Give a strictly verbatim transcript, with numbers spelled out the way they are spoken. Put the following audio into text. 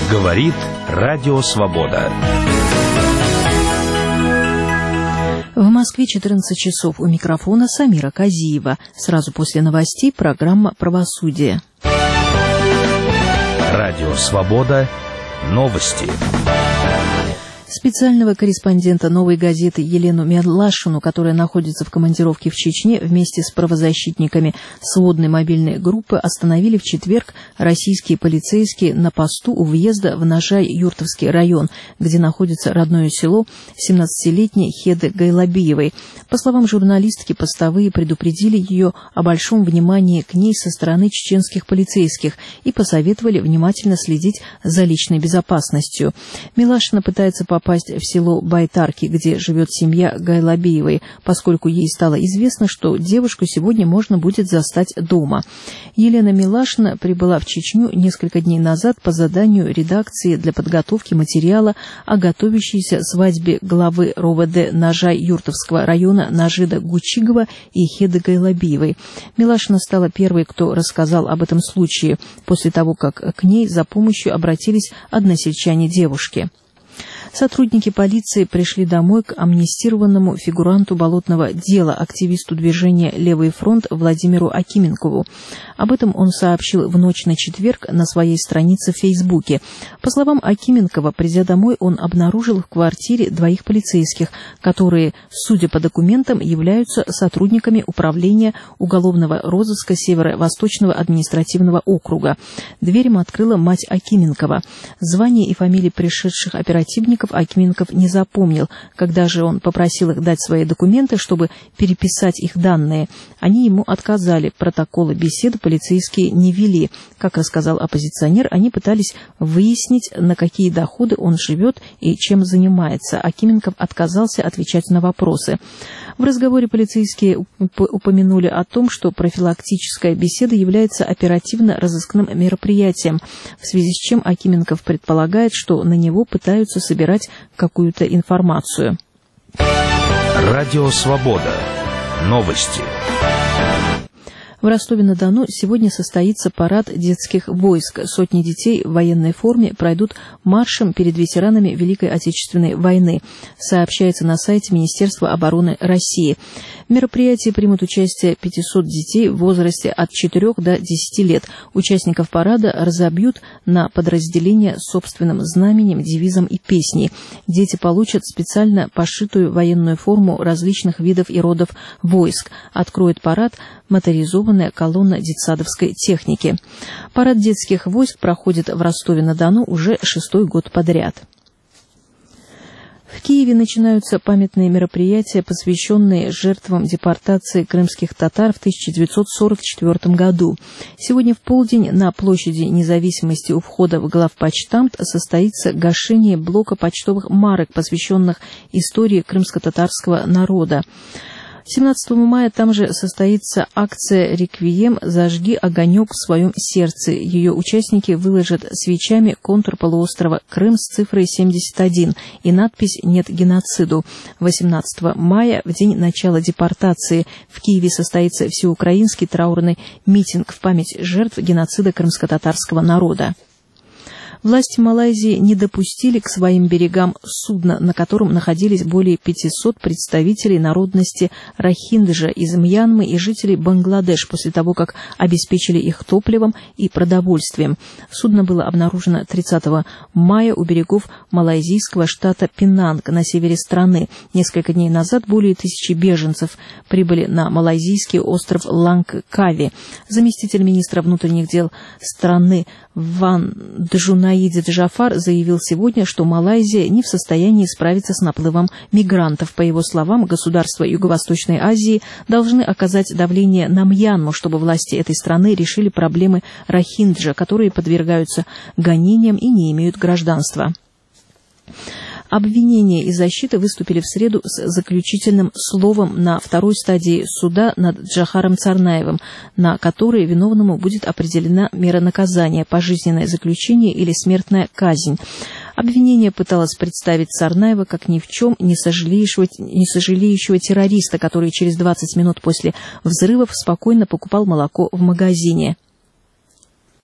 Говорит Радио Свобода. В Москве четырнадцать часов. У микрофона Самира Казиева. Сразу после новостей программа «Правосудие». Радио Свобода. Новости. Специального корреспондента «Новой газеты» Елену Милашину, которая находится в командировке в Чечне, вместе с правозащитниками сводной мобильной группы остановили в четверг российские полицейские на посту у въезда в Нажай-Юртовский район, где находится родное село семнадцатилетней Хеды Гайлабиевой. По словам журналистки, постовые предупредили ее о большом внимании к ней со стороны чеченских полицейских и посоветовали внимательно следить за личной безопасностью. Милашина пытается попасть попасть в село Байтарки, где живет семья Гайлабиевой, поскольку ей стало известно, что девушку сегодня можно будет застать дома. Елена Милашина прибыла в Чечню несколько дней назад по заданию редакции для подготовки материала о готовящейся свадьбе главы РОВД Нажай-Юртовского района Нажида Гучигова и Хеды Гайлабиевой. Милашина стала первой, кто рассказал об этом случае, после того, как к ней за помощью обратились односельчане девушки. Сотрудники полиции пришли домой к амнистированному фигуранту болотного дела, активисту движения «Левый фронт» Владимиру Акименкову. Об этом он сообщил в ночь на четверг на своей странице в Фейсбуке. По словам Акименкова, придя домой, он обнаружил в квартире двоих полицейских, которые, судя по документам, являются сотрудниками Управления уголовного розыска Северо-Восточного административного округа. Дверь им открыла мать Акименкова. Звание и фамилии пришедших оперативников Акименков не запомнил. Когда же он попросил их дать свои документы, чтобы переписать их данные, они ему отказали. Протоколы беседы полицейские не вели. Как рассказал оппозиционер, они пытались выяснить, на какие доходы он живет и чем занимается. Акименков отказался отвечать на вопросы. В разговоре полицейские упомянули о том, что профилактическая беседа является оперативно-розыскным мероприятием, в связи с чем Акименков предполагает, что на него пытаются собирать какую-то информацию. Радио Свобода. Новости. В Ростове-на-Дону сегодня состоится парад детских войск. Сотни детей в военной форме пройдут маршем перед ветеранами Великой Отечественной войны, сообщается на сайте Министерства обороны России. В мероприятии примут участие пятьсот детей в возрасте от четырёх до десяти лет. Участников парада разобьют на подразделения с собственным знаменем, девизом и песней. Дети получат специально пошитую военную форму различных видов и родов войск. Откроет парад моторизованная колонна детсадовской техники. Парад детских войск проходит в Ростове-на-Дону уже шестой год подряд. В Киеве начинаются памятные мероприятия, посвященные жертвам депортации крымских татар в тысяча девятьсот сорок четвёртом году. Сегодня в полдень на площади Независимости у входа в главпочтамт состоится гашение блока почтовых марок, посвященных истории крымско-татарского народа. семнадцатого мая там же состоится акция «Реквием. Зажги огонек в своем сердце». Ее участники выложат свечами контур полуострова Крым с цифрой семьдесят один и надпись «Нет геноциду». восемнадцатого мая, в день начала депортации, в Киеве состоится всеукраинский траурный митинг в память жертв геноцида крымско-татарского народа. Власти Малайзии не допустили к своим берегам судно, на котором находились более пятисот представителей народности рохинджа из Мьянмы и жителей Бангладеш после того, как обеспечили их топливом и продовольствием. Судно было обнаружено тридцатого мая у берегов малайзийского штата Пенанг на севере страны. Несколько дней назад более тысячи беженцев прибыли на малайзийский остров Лангкави. Заместитель министра внутренних дел страны Ван Джунаиди Джафар заявил сегодня, что Малайзия не в состоянии справиться с наплывом мигрантов. По его словам, государства Юго-Восточной Азии должны оказать давление на Мьянму, чтобы власти этой страны решили проблемы рохинджа, которые подвергаются гонениям и не имеют гражданства. Обвинение и защита выступили в среду с заключительным словом на второй стадии суда над Джохаром Царнаевым, на которой виновному будет определена мера наказания, пожизненное заключение или смертная казнь. Обвинение пыталось представить Царнаева как ни в чем не сожалеющего, не сожалеющего террориста, который через двадцать минут после взрывов спокойно покупал молоко в магазине.